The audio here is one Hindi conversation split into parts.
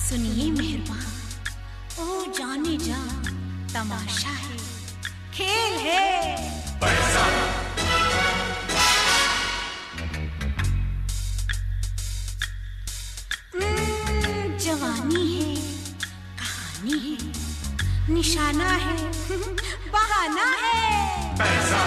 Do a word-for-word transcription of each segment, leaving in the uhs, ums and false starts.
सुनिए मेहरबान, ओ जाने जा, तमाशा है, खेल है पैसा। जवानी है, कहानी है, निशाना है, बहाना है पैसा।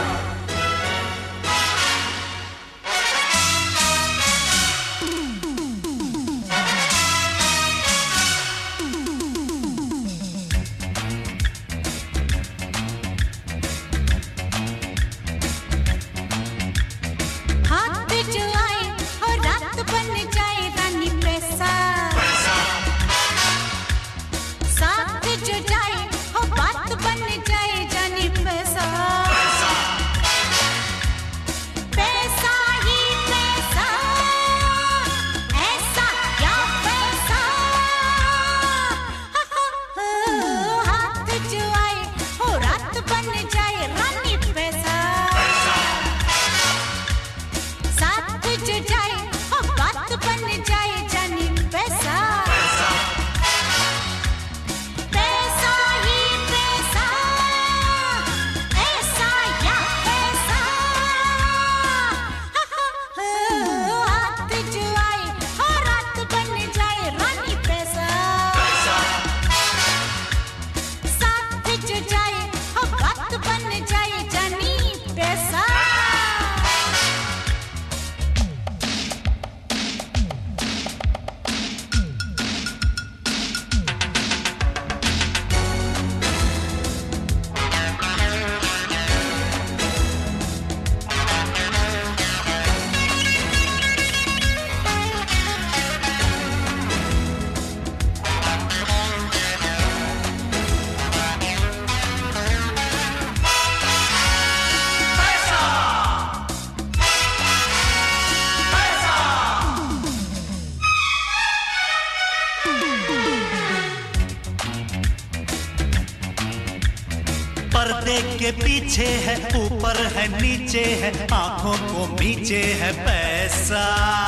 पर्दे के पीछे है, ऊपर है, नीचे है, आंखों को नीचे है पैसा।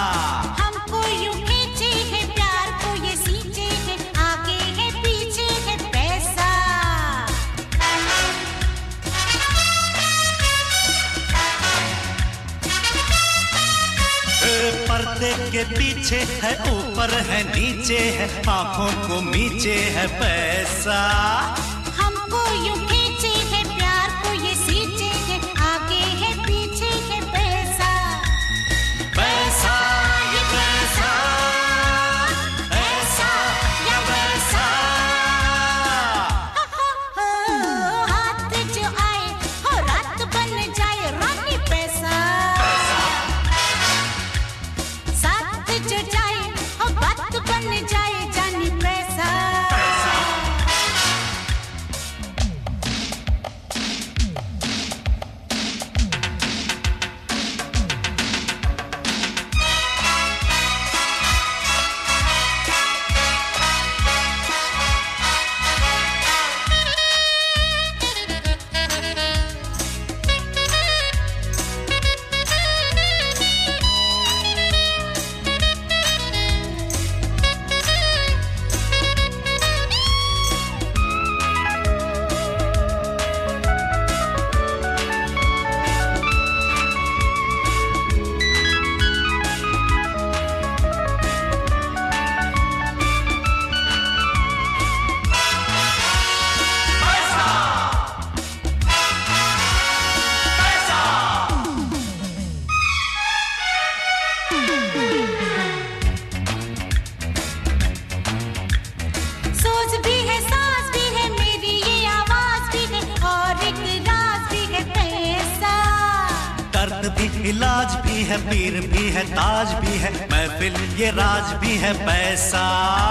हमको यूं खींचे है, प्यार को ये सींचे है, आगे है, पीछे है पैसा। पर्दे के पीछे है, ऊपर है, नीचे है, आंखों को नीचे है पैसा। हमको यूं खींचे है, प्यार को ये सींचे है, आगे है, पीछे है पैसा। पैसा ये पैसा, ऐसा या वैसा। हाथ जो आए हो रात बन जाए रानी पैसा। साथ जो जाए हो बात बन जाए जानी पैसा। सोच भी है, सांस भी है, मेरी ये आवाज भी है, और एक राज भी है पैसा। दर्द भी इलाज भी है, पीर भी है, ताज भी है, महफिल ये राज भी है पैसा।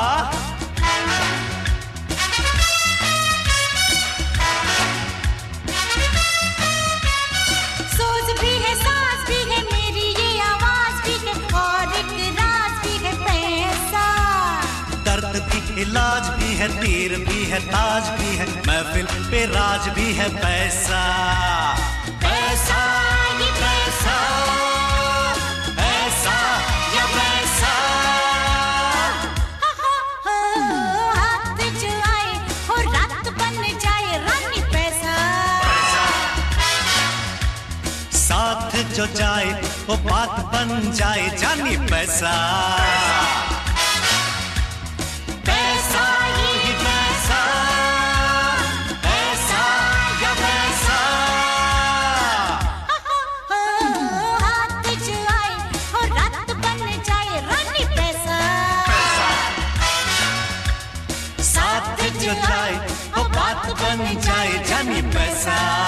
सोच भी है, सांस भी है, मेरी ये आवाज भी है, और एक राज भी है पैसा। दर्द भी इलाज भी है, तीर भी है, ताज भी है, महफिल पे राज भी है पैसा। पैसा ये पैसा, ऐसा या वैसा। जो जाए वो बात बन जाए जानी पैसा। पैसा ही पैसा, पैसा या पैसा। हाथ जो आए वो रात बन जाए रानी पैसा। साथ जो जाए वो बात बन जाए जानी पैसा।